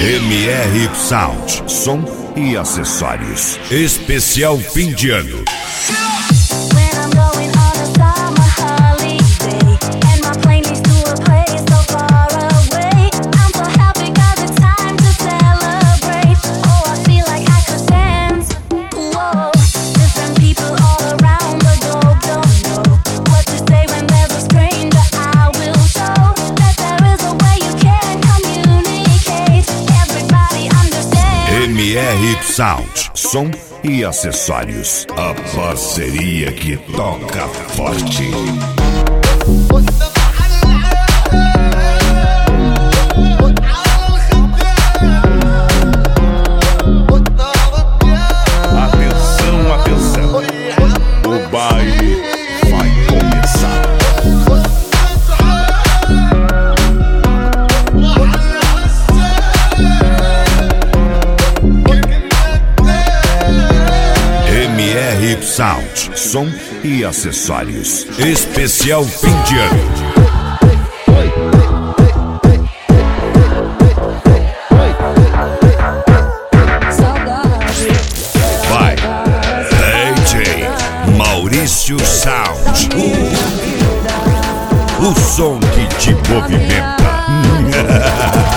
MR Sound, som e acessórios. Especial fim de ano. MR Sound, som e acessórios. A parceria que toca forte. Atenção, atenção. O baile vai começar. MR Sound, som e acessórios. Especial fim de ano. Vai, DJ Maurício Sound. O som que te movimenta.